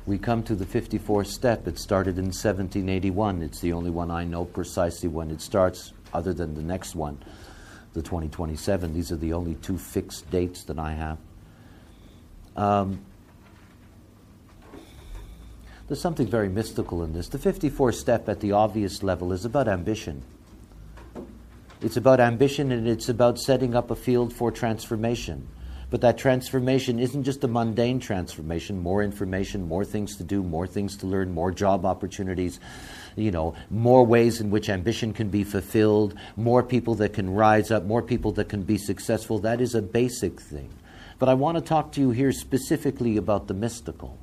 we come to the 54th step. It started in 1781. It's the only one I know precisely when it starts, other than the next one, the 2027. These are the only two fixed dates that I have. There's something very mystical in this. The 54th step at the obvious level is about ambition. It's about ambition, and it's about setting up a field for transformation. But that transformation isn't just a mundane transformation, more information, more things to do, more things to learn, more job opportunities, more ways in which ambition can be fulfilled, more people that can rise up, more people that can be successful. That is a basic thing. But I want to talk to you here specifically about the mystical.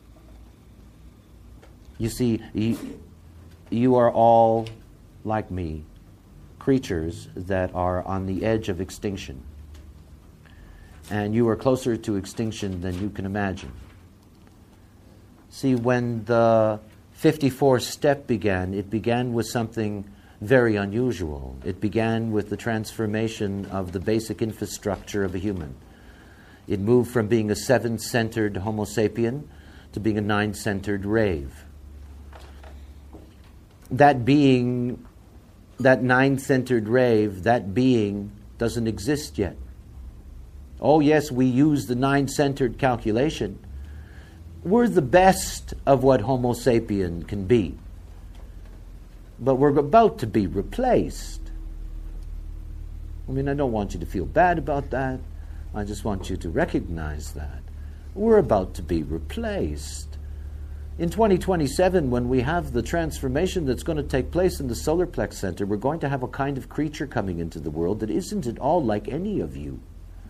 You see, you are all, like me, creatures that are on the edge of extinction. And you are closer to extinction than you can imagine. See, when the 54th step began, it began with something very unusual. It began with the transformation of the basic infrastructure of a human. It moved from being a 7-centered Homo sapien to being a 9-centered rave. That being, that 9-centered rave, that being doesn't exist yet. Oh yes, we use the 9-centered calculation. We're the best of what Homo sapien can be. But we're about to be replaced. I mean, I don't want you to feel bad about that. I just want you to recognize that. We're about to be replaced. In 2027, when we have the transformation that's going to take place in the solar plex center, we're going to have a kind of creature coming into the world that isn't at all like any of you.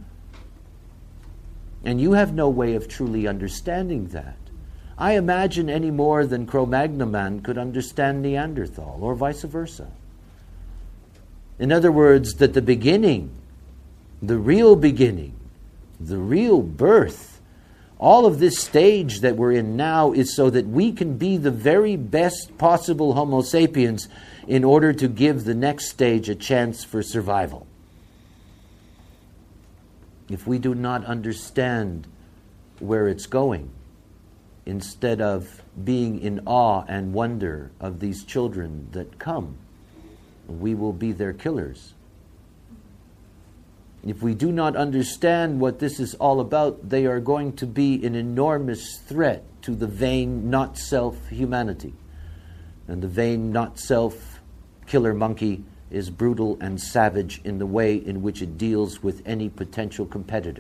And you have no way of truly understanding that. I imagine any more than Cro-Magnon man could understand Neanderthal, or vice versa. In other words, that the beginning, the real birth, all of this stage that we're in now is so that we can be the very best possible Homo sapiens in order to give the next stage a chance for survival. If we do not understand where it's going, instead of being in awe and wonder of these children that come, we will be their killers. If we do not understand what this is all about, they are going to be an enormous threat to the vain not-self humanity. And the vain not-self killer monkey is brutal and savage in the way in which it deals with any potential competitor.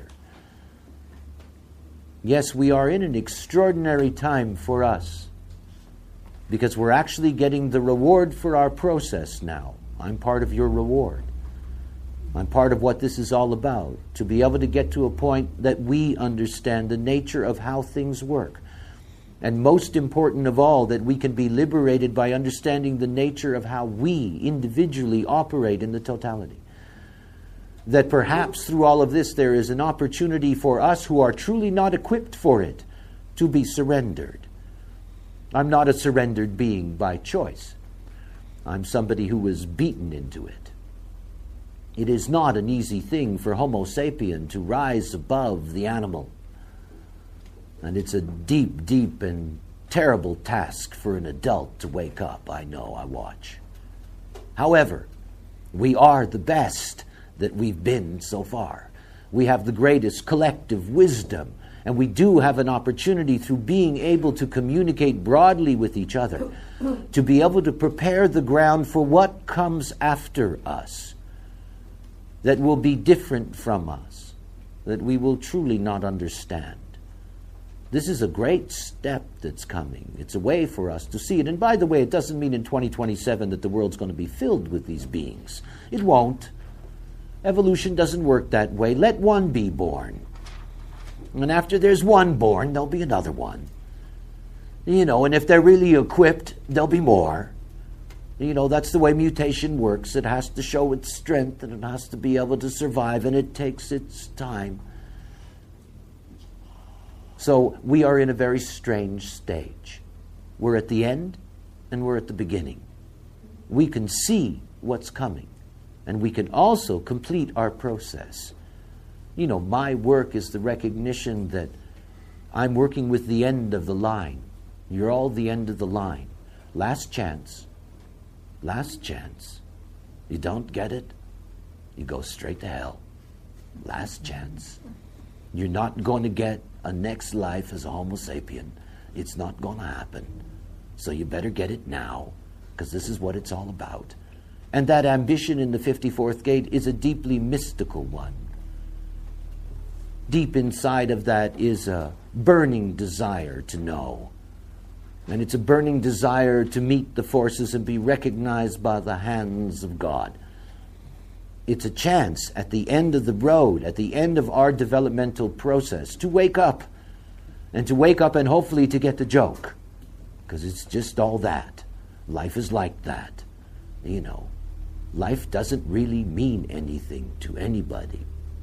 Yes, we are in an extraordinary time for us because we're actually getting the reward for our process now. I'm part of your reward. I'm part of what this is all about, to be able to get to a point that we understand the nature of how things work. And most important of all, that we can be liberated by understanding the nature of how we individually operate in the totality. That perhaps through all of this there is an opportunity for us who are truly not equipped for it to be surrendered. I'm not a surrendered being by choice. I'm somebody who was beaten into it. It is not an easy thing for Homo sapien to rise above the animal. And it's a deep, deep and terrible task for an adult to wake up. I know, I watch. However, we are the best that we've been so far. We have the greatest collective wisdom, and we do have an opportunity through being able to communicate broadly with each other, to be able to prepare the ground for what comes after us, that will be different from us, that we will truly not understand. This is a great step that's coming. It's a way for us to see it. And by the way, it doesn't mean in 2027 that the world's going to be filled with these beings. It won't. Evolution doesn't work that way. Let one be born. And after there's one born, there'll be another one. And if they're really equipped, there'll be more. That's the way mutation works. It has to show its strength, and it has to be able to survive, and it takes its time. So we are in a very strange stage. We're at the end and we're at the beginning. We can see what's coming, and we can also complete our process. My work is the recognition that I'm working with the end of the line. You're all the end of the line. Last chance. Last chance. You don't get it, you go straight to hell. Last chance. You're not going to get a next life as a Homo sapien. It's not going to happen. So you better get it now, because this is what it's all about. And that ambition in the 54th gate is a deeply mystical one. Deep inside of that is a burning desire to know. And it's a burning desire to meet the forces and be recognized by the hands of God. It's a chance at the end of the road, at the end of our developmental process, to wake up. And to wake up and hopefully to get the joke. Because it's just all that. Life is like that. You know, life doesn't really mean anything to anybody.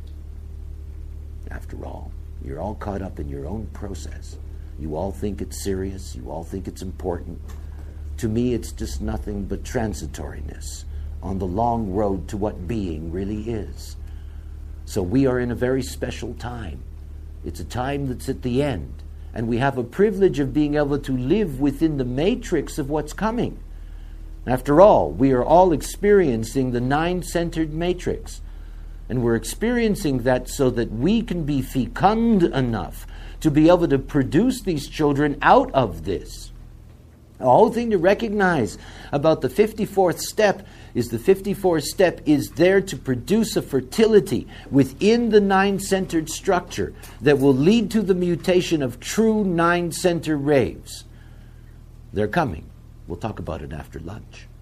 After all, you're all caught up in your own process. You all think it's serious. You all think it's important. To me, it's just nothing but transitoriness on the long road to what being really is. So we are in a very special time. It's a time that's at the end. And we have a privilege of being able to live within the matrix of what's coming. After all, we are all experiencing the nine-centered matrix. And we're experiencing that so that we can be fecund enough to be able to produce these children out of this. The whole thing to recognize about the 54th step is the 54th step is there to produce a fertility within the nine-centered structure that will lead to the mutation of true nine-center raves. They're coming. We'll talk about it after lunch.